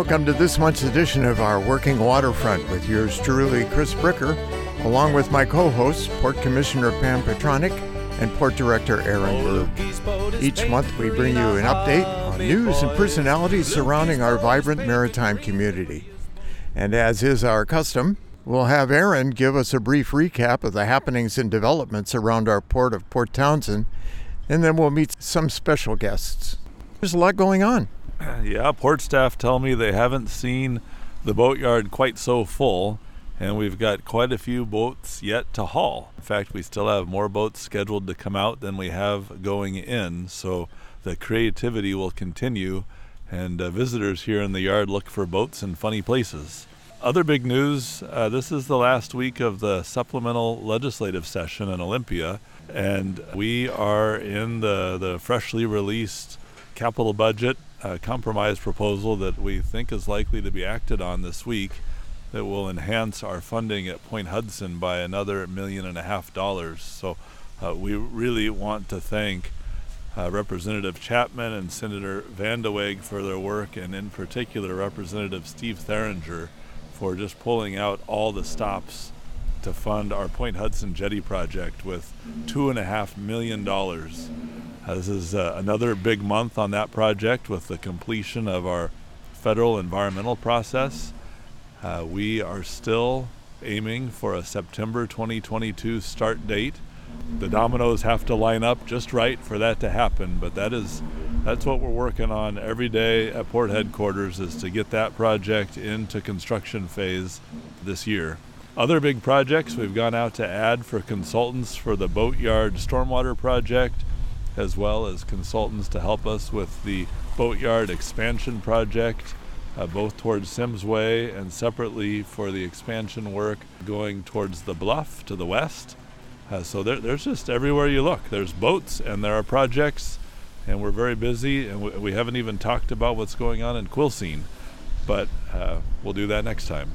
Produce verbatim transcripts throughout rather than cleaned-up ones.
Welcome to this month's edition of our Working Waterfront with yours truly, Chris Bricker, along with my co-hosts, Port Commissioner Pam Petronic and Port Director Aaron Berg. Each month we bring you an update on news and personalities surrounding our vibrant maritime community. And as is our custom, we'll have Aaron give us a brief recap of the happenings and developments around our port of Port Townsend, and then we'll meet some special guests. There's a lot going on. Yeah, port staff tell me they haven't seen the boatyard quite so full, and we've got quite a few boats yet to haul. In fact, we still have more boats scheduled to come out than we have going in, so the creativity will continue, and uh, visitors here in the yard look for boats in funny places. Other big news, uh, this is the last week of the supplemental legislative session in Olympia, and we are in the, the freshly released capital budget uh, compromise proposal that we think is likely to be acted on this week that will enhance our funding at Point Hudson by another million and a half dollars. So uh, we really want to thank uh, Representative Chapman and Senator Van de Weg for their work, and in particular Representative Steve Theringer for just pulling out all the stops to fund our Point Hudson Jetty project with two and a half million dollars. Uh, this is uh, another big month on that project with the completion of our federal environmental process. Uh, we are still aiming for a September twenty twenty-two start date. The dominoes have to line up just right for that to happen, but that is that's what we're working on every day at Port Headquarters, is to get that project into construction phase this year. Other big projects, we've gone out to add for consultants for the Boatyard Stormwater Project, as well as consultants to help us with the Boatyard Expansion Project, uh, both towards Sims Way and separately for the expansion work going towards the bluff to the west. Uh, so there, there's just everywhere you look. There's boats and there are projects, and we're very busy, and we, we haven't even talked about what's going on in Quilcene, but uh, we'll do that next time.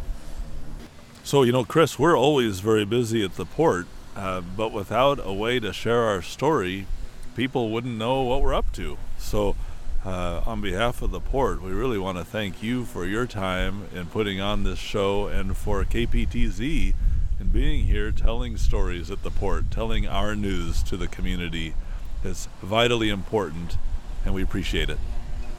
So, you know, Chris, we're always very busy at the port, uh, but without a way to share our story, people wouldn't know what we're up to. So uh, on behalf of the port, we really want to thank you for your time in putting on this show, and for K P T Z in being here telling stories at the port, telling our news to the community. It's vitally important, and we appreciate it.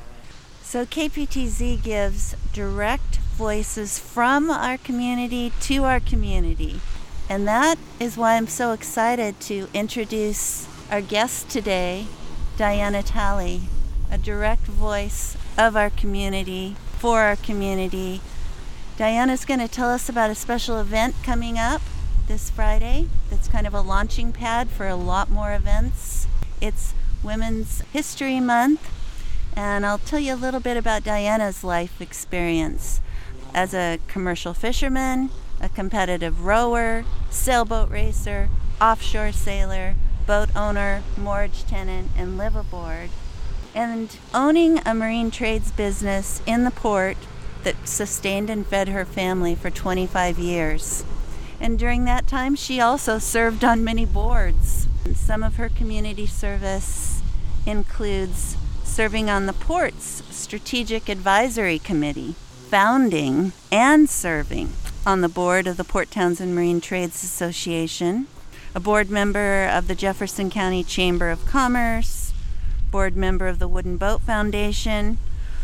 So K P T Z gives direct voices from our community to our community. And that is why I'm so excited to introduce our guest today, Diana Talley, a direct voice of our community, for our community. Diana's going to tell us about a special event coming up this Friday that's kind of a launching pad for a lot more events. It's Women's History Month, and I'll tell you a little bit about Diana's life experience as a commercial fisherman, a competitive rower, sailboat racer, offshore sailor, boat owner, moorage tenant, and live aboard. And owning a marine trades business in the port that sustained and fed her family for twenty-five years. And during that time, she also served on many boards. And some of her community service includes serving on the port's Strategic Advisory Committee, founding and serving on the board of the Port Townsend Marine Trades Association, a board member of the Jefferson County Chamber of Commerce, board member of the Wooden Boat Foundation,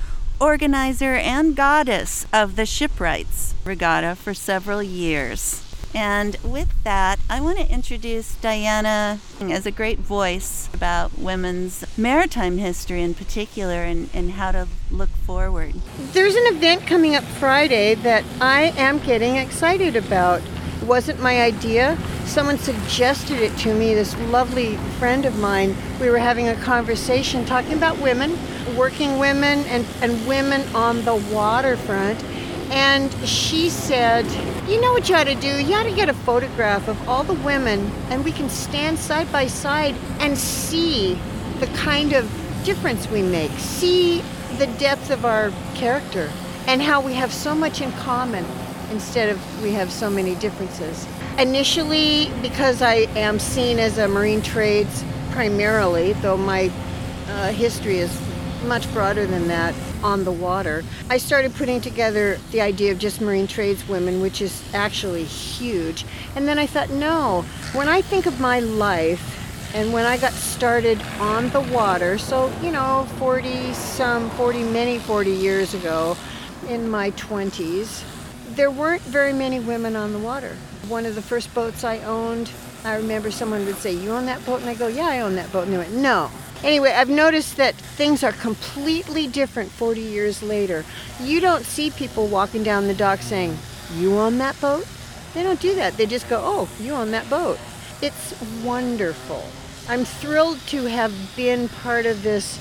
organizer and goddess of the Shipwrights Regatta for several years. And with that, I want to introduce Diana as a great voice about women's maritime history in particular, and, and how to look forward. There's an event coming up Friday that I am getting excited about. It wasn't my idea. Someone suggested it to me, this lovely friend of mine. We were having a conversation talking about women, working women, and, and women on the waterfront. And she said, you know what you ought to do? You ought to get a photograph of all the women, and we can stand side by side and see the kind of difference we make, see the depth of our character, and how we have so much in common instead of we have so many differences. Initially, because I am seen as a marine trades primarily, though my uh, history is much broader than that on the water. I started putting together the idea of just marine tradeswomen, which is actually huge. And then I thought, no, when I think of my life and when I got started on the water, so, you know, forty some, forty, many forty years ago, in my twenties, there weren't very many women on the water. One of the first boats I owned, I remember someone would say, you own that boat? And I go, yeah, I own that boat. And they went, no. Anyway, I've noticed that things are completely different forty years later. You don't see people walking down the dock saying, you own that boat? They don't do that. They just go, oh, you own that boat. It's wonderful. I'm thrilled to have been part of this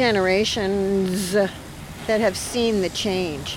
generations that have seen the change.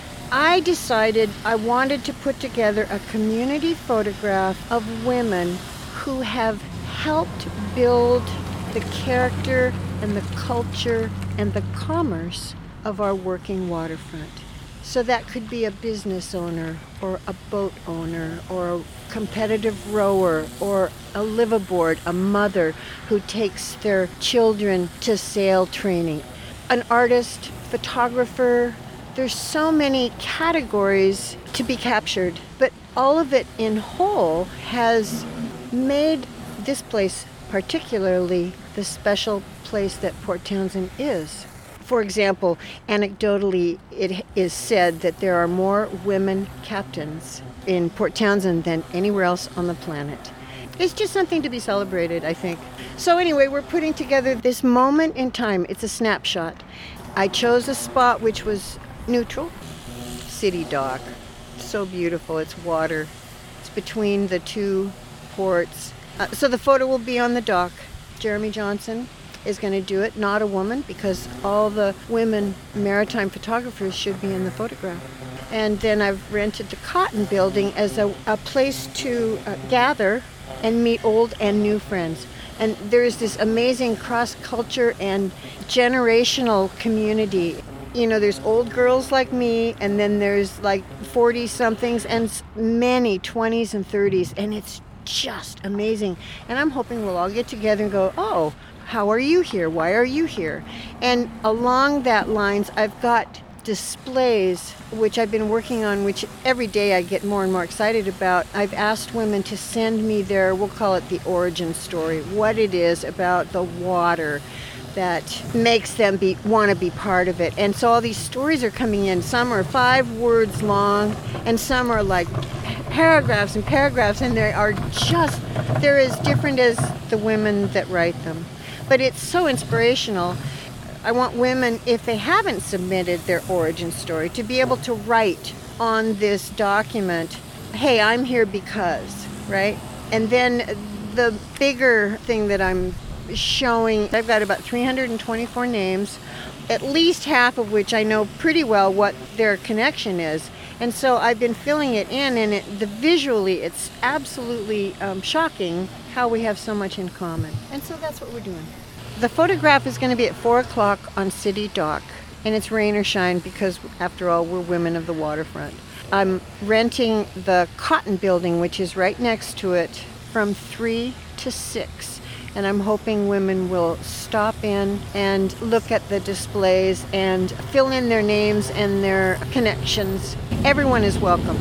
I decided I wanted to put together a community photograph of women who have helped build the character and the culture and the commerce of our working waterfront. So that could be a business owner or a boat owner or a competitive rower or a liveaboard, a mother who takes their children to sail training, an artist, photographer. There's so many categories to be captured, but all of it in whole has made this place particularly the special place that Port Townsend is. For example, anecdotally, it is said that there are more women captains in Port Townsend than anywhere else on the planet. It's just something to be celebrated, I think. So anyway, we're putting together this moment in time. It's a snapshot. I chose a spot which was neutral. City Dock. So beautiful. It's water. It's between the two ports. Uh, so the photo will be on the dock. Jeremy Johnson is going to do it, not a woman, because all the women maritime photographers should be in the photograph. And then I've rented the Cotton Building as a, a place to uh, gather and meet old and new friends. And there is this amazing cross-culture and generational community. You know, there's old girls like me, and then there's like forty-somethings and many twenties and thirties, and it's just amazing. And I'm hoping we'll all get together and go, oh, how are you here? Why are you here? And along that lines, I've got displays, which I've been working on, which every day I get more and more excited about. I've asked women to send me their, we'll call it the origin story, what it is about the water that makes them be want to be part of it. And so all these stories are coming in. Some are five words long, and some are like paragraphs and paragraphs, and they are just, they're as different as the women that write them. But it's so inspirational. I want women, if they haven't submitted their origin story, to be able to write on this document, hey, I'm here because, right? And then the bigger thing that I'm showing, I've got about three hundred twenty-four names, at least half of which I know pretty well what their connection is. And so I've been filling it in, and it, the visually, it's absolutely um, shocking how we have so much in common. And so that's what we're doing. The photograph is going to be at four o'clock on City Dock, and it's rain or shine because, after all, we're women of the waterfront. I'm renting the Cotton Building, which is right next to it, from three to six. And I'm hoping women will stop in and look at the displays and fill in their names and their connections. Everyone is welcome.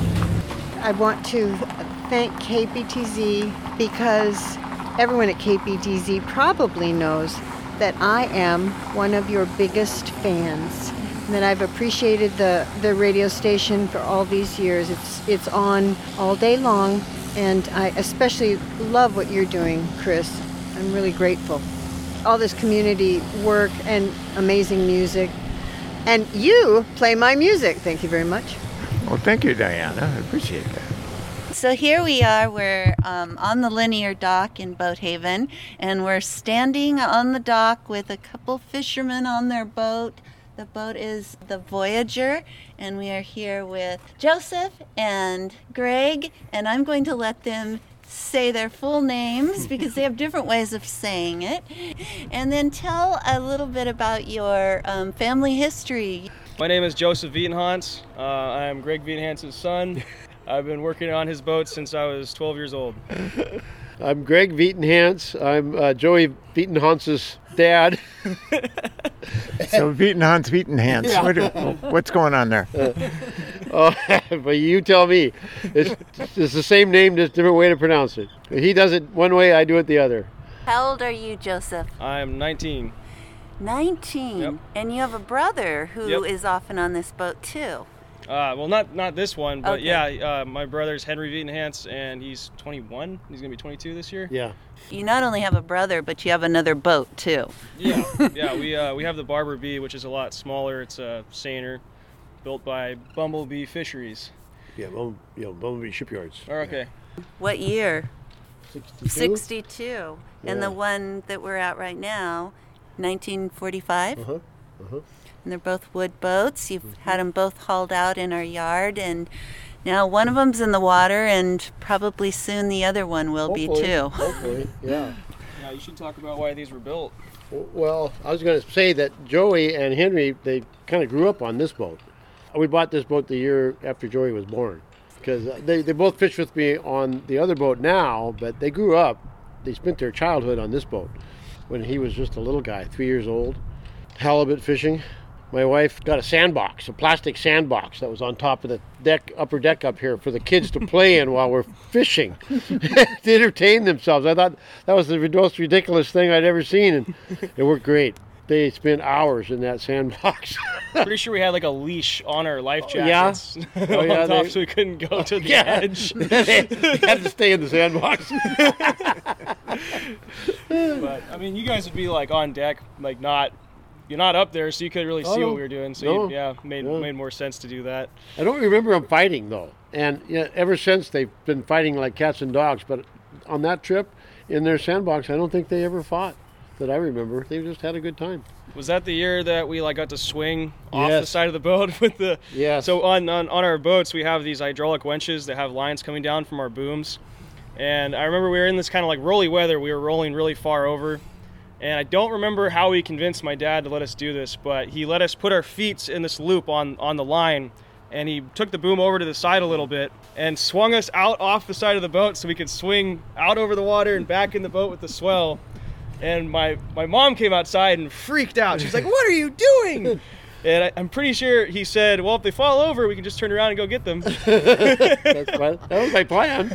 I want to thank K P T Z because everyone at K P T Z probably knows that I am one of your biggest fans, and that I've appreciated the, the radio station for all these years. It's, it's on all day long. And I especially love what you're doing, Chris. I'm really grateful. All this community work and amazing music. And you play my music. Thank you very much. Well, thank you, Diana. I appreciate that. So here we are, we're um, on the linear dock in Boathaven, and we're standing on the dock with a couple fishermen on their boat. The boat is the Voyager, and we are here with Joseph and Greg, and I'm going to let them say their full names because they have different ways of saying it. And then tell a little bit about your um, family history. My name is Joseph Vietenhans. Uh, I'm Greg Vietenhans' son. I've been working on his boat since I was twelve years old. I'm Greg Vietenhans. I'm uh, Joey Vietenhans' dad. So Beaten Hans, Beaten Hans. Yeah. What, what's going on there? Oh, but you tell me. It's, it's the same name, just different way to pronounce it. He does it one way, I do it the other. How old are you, Joseph? I'm nineteen. nineteen. Yep. And you have a brother who Yep. is often on this boat too. Uh, well, not not this one, but Okay. yeah, uh, my brother's Henry Vietenhans, and he's twenty-one. He's gonna be twenty-two this year. Yeah. You not only have a brother, but you have another boat too. Yeah, yeah. We uh, we have the Barber Bee, which is a lot smaller. It's a seiner, built by Bumblebee Fisheries. Yeah, well, you know, Bumblebee Shipyards. Oh, okay. What year? sixty-two? sixty-two. And Yeah. the one that we're at right now, nineteen forty-five. Uh-huh. Uh-huh. And they're both wood boats. You've had them both hauled out in our yard, and now one of them's in the water, and probably soon the other one will Hopefully, be too. Hopefully, yeah. Yeah, you should talk about why these were built. Well, I was going to say that Joey and Henry, they kind of grew up on this boat. We bought this boat the year after Joey was born, because they, they both fish with me on the other boat now, but they grew up, they spent their childhood on this boat when he was just a little guy, three years old, halibut fishing. My wife got a sandbox, a plastic sandbox that was on top of the deck, upper deck up here for the kids to play in while we're fishing, to entertain themselves. I thought that was the most ridiculous thing I'd ever seen, and it worked great. They spent hours in that sandbox. Pretty sure we had like a leash on our life Yeah? jackets Oh, yeah, on top, they- so we couldn't go to the Yeah. edge. they, they had to stay in the sandbox. But I mean, you guys would be like on deck, like not. You're not up there, so you couldn't really see Oh, no. what we were doing. So No. you, yeah, made No. made more sense to do that. I don't remember them fighting though, and yeah, ever since they've been fighting like cats and dogs. But on that trip, in their sandbox, I don't think they ever fought. That I remember, they just had a good time. Was that the year that we like got to swing off the Yes. side of the boat with the? Yes. So on, on on our boats, we have these hydraulic winches that have lines coming down from our booms, and I remember we were in this kind of like rolly weather. We were rolling really far over. And I don't remember how he convinced my dad to let us do this, but he let us put our feet in this loop on, on the line, and he took the boom over to the side a little bit and swung us out off the side of the boat so we could swing out over the water and back in the boat with the swell. And my, my mom came outside and freaked out. She's like, "What are you doing?" And I, I'm pretty sure he said, "Well, if they fall over, we can just turn around and go get them." That's my, that was my plan.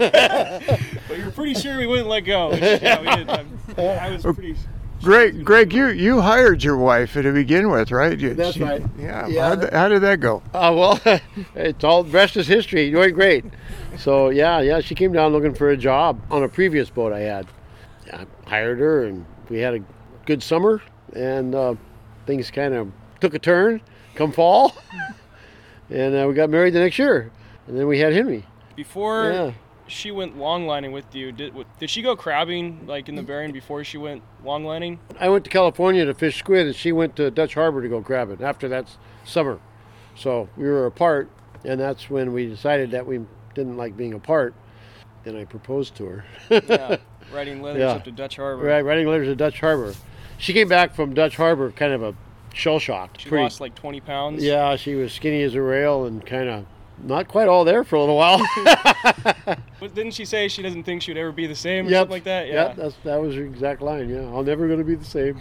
But you're pretty sure we wouldn't let go. Which, yeah, we did. I'm, I was pretty... Greg, Greg, you, you hired your wife to begin with, right? You, That's right. Yeah. Yeah. How, th- how did that go? Uh, well, it's all the rest is history. Doing great. So yeah, yeah, she came down looking for a job on a previous boat I had. I hired her, and we had a good summer, and uh, things kind of took a turn come fall, and uh, we got married the next year, and then we had Henry. Before Yeah. she went longlining with you, did did she go crabbing like in the Bering before she went longlining? I went to California to fish squid, and she went to Dutch Harbor to go crabbing after that s- summer. So we were apart, and that's when we decided that we didn't like being apart, and I proposed to her. Yeah, writing letters Yeah. up to Dutch Harbor. Right, writing letters to Dutch Harbor. She came back from Dutch Harbor kind of a shell-shocked. She pretty- lost like twenty pounds. Yeah, she was skinny as a rail and kind of not quite all there for a little while. But didn't she say she doesn't think she would ever be the same or Yep. something like that? Yeah. Yep, that's, that was her exact line, yeah. I'm never going to be the same.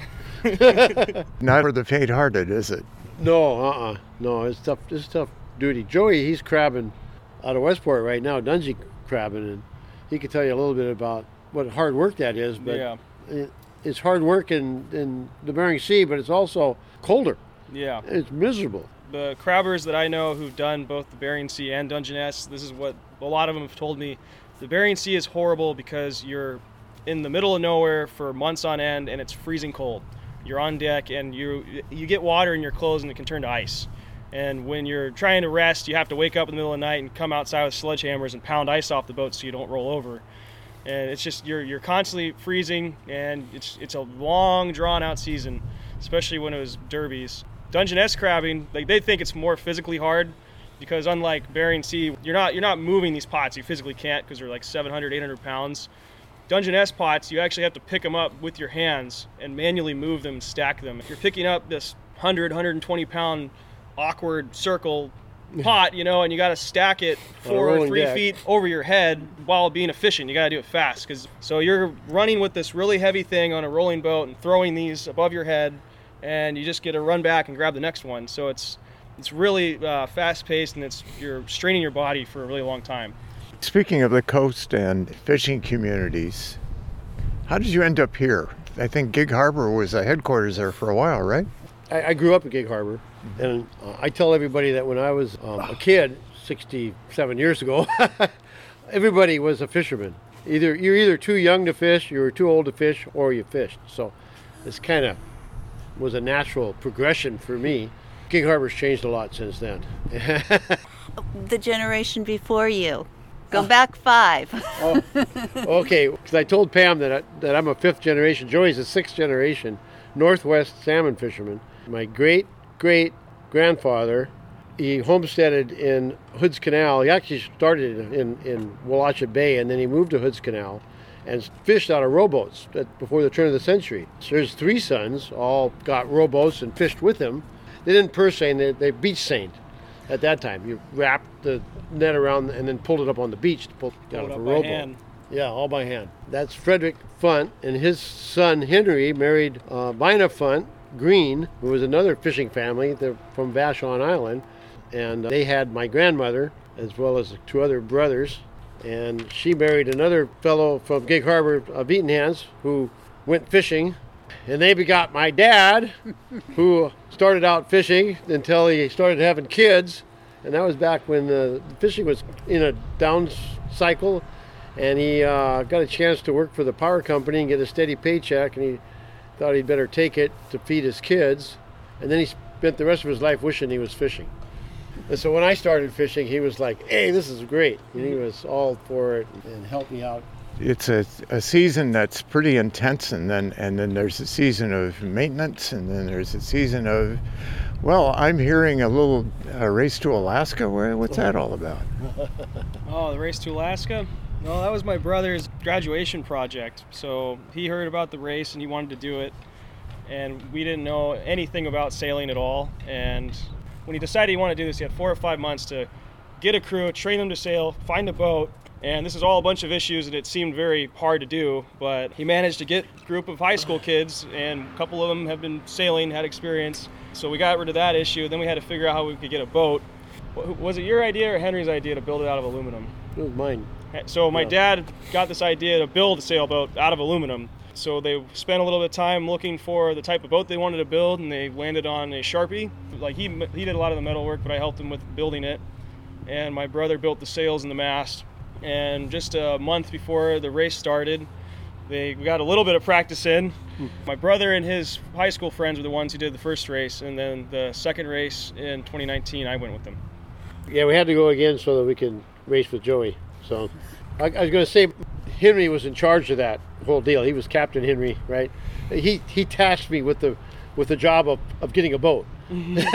Not for the faint-hearted, is it? No, uh-uh. No, it's tough. It's tough duty. Joey, he's crabbing out of Westport right now, Dungey crabbing, and he could tell you a little bit about what hard work that is. But Yeah. it, it's hard work in, in the Bering Sea, but it's also colder. Yeah. It's miserable. The crabbers that I know who've done both the Bering Sea and Dungeness, this is what a lot of them have told me. The Bering Sea is horrible because you're in the middle of nowhere for months on end and it's freezing cold. You're on deck and you you get water in your clothes and it can turn to ice. And when you're trying to rest, you have to wake up in the middle of the night and come outside with sledgehammers and pound ice off the boat so you don't roll over. And it's just you're you're constantly freezing, and it's it's a long drawn out season, especially when it was derbies. Dungeness crabbing, like they think it's more physically hard because unlike Bering Sea, you're not you're not moving these pots. You physically can't because they're like seven hundred, eight hundred pounds. Dungeness pots, you actually have to pick them up with your hands and manually move them, stack them. If you're picking up this one hundred, one hundred twenty pound awkward circle pot, you know, and you got to stack it four or rolling three deck. feet over your head while being efficient. You got to do it fast, because so you're running with this really heavy thing on a rolling boat and throwing these above your head, and you just get to run back and grab the next one. So it's it's really uh, fast-paced, and it's you're straining your body for a really long time. Speaking of the coast and fishing communities, how did you end up here? I think Gig Harbor was a headquarters there for a while, right? I, I grew up in Gig Harbor, and uh, I tell everybody that when I was um, a kid, sixty-seven years ago, everybody was a fisherman. Either you're either too young to fish, you were too old to fish, or you fished. So this kind of was a natural progression for me. Gig Harbor's changed a lot since then. The generation before you. Go back five. Oh, okay, because I told Pam that, I, that I'm a fifth generation. Joey's a sixth generation Northwest salmon fisherman. My great great grandfather, he homesteaded in Hood's Canal. He actually started in, in Wallachet Bay, and then he moved to Hood's Canal and fished out of rowboats before the turn of the century. So his three sons all got rowboats and fished with him. They didn't purse seine, they, they beach seined at that time. You wrapped the net around and then pulled it up on the beach to pull it out of a rowboat. Hand. Yeah, all by hand. That's Frederick Funt, and his son Henry married uh, Vina Funt Green, who was another fishing family. They're from Vashon Island, and uh, they had my grandmother as well as two other brothers, and she married another fellow from Gig Harbor, uh, Beaten Hands, who went fishing, and they begot my dad, who started out fishing until he started having kids, and that was back when uh, fishing was in a down cycle, and he uh, got a chance to work for the power company and get a steady paycheck, and he thought he'd better take it to feed his kids, and then he spent the rest of his life wishing he was fishing. And so when I started fishing, he was like, hey, this is great, and he was all for it and helped me out. It's a, a season that's pretty intense, and then and then there's a season of maintenance, and then there's a season of, well, I'm hearing a little uh, race to Alaska. What's that all about? Oh, the race to Alaska? No, that was my brother's graduation project. So he heard about the race and he wanted to do it, and we didn't know anything about sailing at all. And when he decided he wanted to do this, he had four or five months to get a crew, train them to sail, find a boat. And this is all a bunch of issues, and it seemed very hard to do, but he managed to get a group of high school kids, and a couple of them have been sailing, had experience. So we got rid of that issue. Then we had to figure out how we could get a boat. Was it your idea or Henry's idea to build it out of aluminum? It was mine. So my Yeah. dad got this idea to build a sailboat out of aluminum. So they spent a little bit of time looking for the type of boat they wanted to build, and they landed on a Sharpie. Like he he did a lot of the metal work, but I helped him with building it. And my brother built the sails and the mast. And just a month before the race started, they we got a little bit of practice in. My brother and his high school friends were the ones who did the first race, and then the second race in twenty nineteen, I went with them. Yeah, we had to go again so that we can race with Joey. So I, I was going to say, Henry was in charge of that whole deal. He was Captain Henry, right? He he tasked me with the with the job of, of getting a boat. He's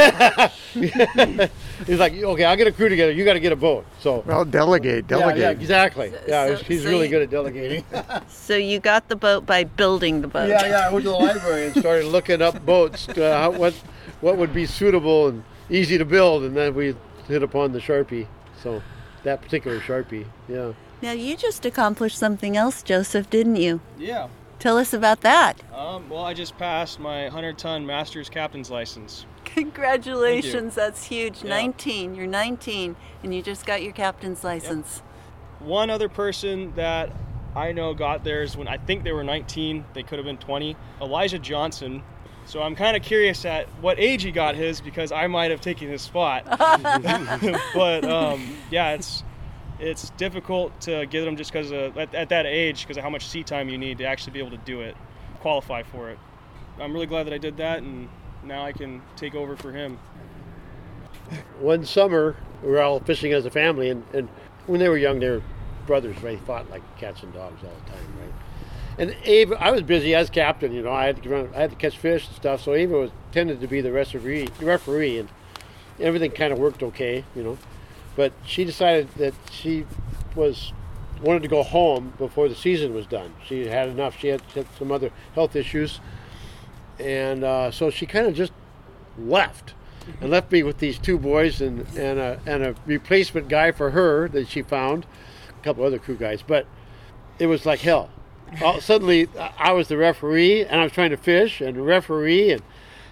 like, okay, I'll get a crew together. You got to get a boat. So Well, delegate, delegate. Yeah, yeah, exactly. Yeah, So- he's, he's so really you- good at delegating. So you got the boat by building the boat. Yeah, yeah. I went to the library and started looking up boats, uh, how, what what would be suitable and easy to build, and then we hit upon the Sharpie. So that particular Sharpie, yeah. Now you just accomplished something else, Joseph, didn't you? Yeah. Tell us about that. Um, well, I just passed my one hundred ton master's captain's license. Congratulations, that's huge. Yeah. nineteen, you're nineteen, and you just got your captain's license. One other person that I know got theirs when I think they were nineteen, they could have been twenty, Elijah Johnson. So I'm kind of curious at what age he got his, because I might have taken his spot. But um, yeah, it's it's difficult to get them just because at, at that age, because of how much sea time you need to actually be able to do it, qualify for it. I'm really glad that I did that, and now I can take over for him. One summer, we were all fishing as a family, and, and when they were young, they were brothers, right? They fought like cats and dogs all the time, right? And Abe, I was busy as captain, you know. I had to run, I had to catch fish and stuff. So Ava was tended to be the referee, referee, and everything kind of worked okay, you know. But she decided that she was wanted to go home before the season was done. She had enough. She had, had some other health issues, and uh, so she kind of just left. And left me with these two boys and, and, a, and a replacement guy for her that she found, a couple other crew guys, but it was like hell. All, suddenly I was the referee, and I was trying to fish and referee, and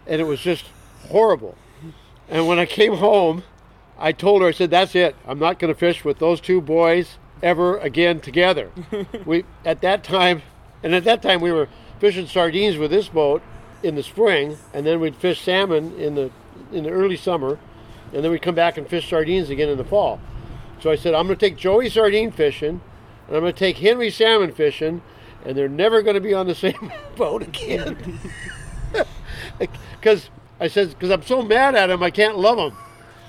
and it was just horrible. And when I came home, I told her, I said, that's it. I'm not going to fish with those two boys ever again together. we At that time, and at that time we were fishing sardines with this boat in the spring, and then we'd fish salmon in the in the early summer, and then we'd come back and fish sardines again in the fall. So I said, I'm going to take Joey sardine fishing, and I'm going to take Henry salmon fishing, and they're never going to be on the same boat again. Because I said, because I'm so mad at him, I can't love him.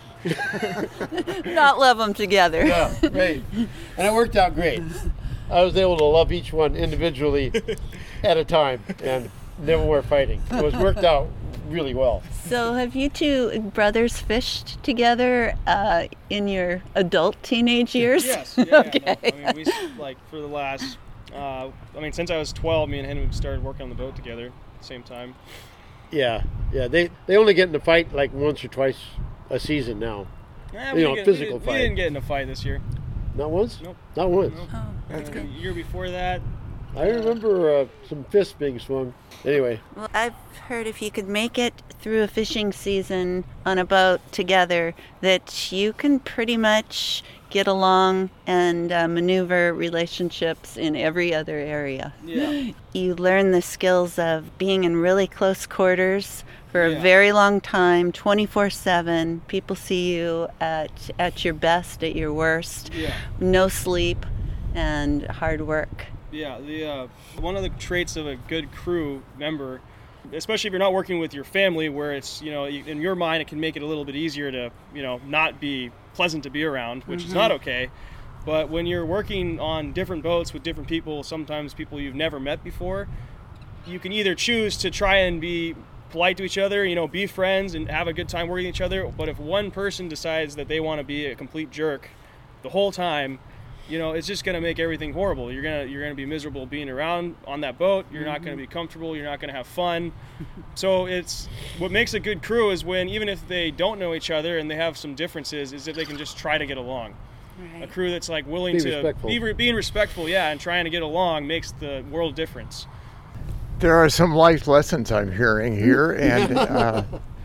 Not love them together. Yeah, great. And it worked out great. I was able to love each one individually at a time and never were fighting. It was worked out really well. So have you two brothers fished together uh, in your adult teenage years? Yes. Yeah, yeah, Okay. no, I mean, we, like, for the last, uh, I mean, since I was twelve, me and him started working on the boat together at the same time. Yeah, yeah. They they only get in a fight like once or twice a season now. Yeah, You we know, didn't get- physical we, didn't- fight. We didn't get in a fight this year. Not once? Nope. Not once. Nope. Oh. That's Uh, good. The year before that, I remember uh, some fists being swung. Anyway, Well, I've heard if you could make it through a fishing season on a boat together, that you can pretty much get along and uh, maneuver relationships in every other area. yeah. You learn the skills of being in really close quarters for a Yeah. very long time, twenty-four seven. People see you at, at your best, at your worst. Yeah. No sleep and hard work. Yeah, the uh, one of the traits of a good crew member, especially if you're not working with your family, where it's, you know, in your mind it can make it a little bit easier to, you know, not be pleasant to be around, which is not okay. But when you're working on different boats with different people, sometimes people you've never met before, you can either choose to try and be polite to each other, you know, be friends and have a good time working with each other. But if one person decides that they want to be a complete jerk the whole time, you know, it's just going to make everything horrible. You're going to you're going to be miserable being around on that boat. You're not going to be comfortable. You're not going to have fun. So it's what makes a good crew is when, even if they don't know each other and they have some differences, is if they can just try to get along. A crew that's like willing Be to respectful. be re- being respectful, yeah, and trying to get along makes the world difference. There are some life lessons I'm hearing here, and uh,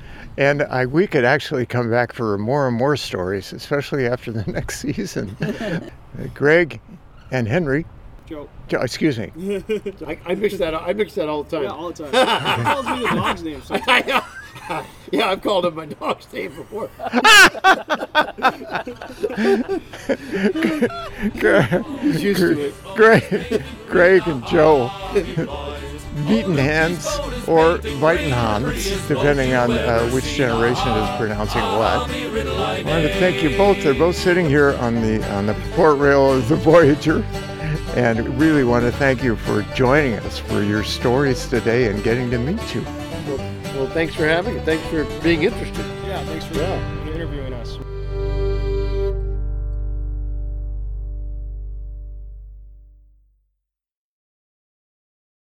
and I, we could actually come back for more and more stories, especially after the next season. Uh, Greg and Henry, Joe. Jo- excuse me, I, I mix that. I mix that all the time. Yeah, all the time. He calls me the dog's name. So I know. Yeah, I've called him my dog's name before. He's used to it. Greg, Greg and Joe, beaten hands or biting hands, depending on uh, which generation is pronouncing what. I want to thank you both. They're both sitting here on the on the port rail of the Voyager, and really want to thank you for joining us for your stories today and getting to meet you. Well, well, thanks for having me. Thanks for being interested. yeah, thanks for Yeah. interviewing us.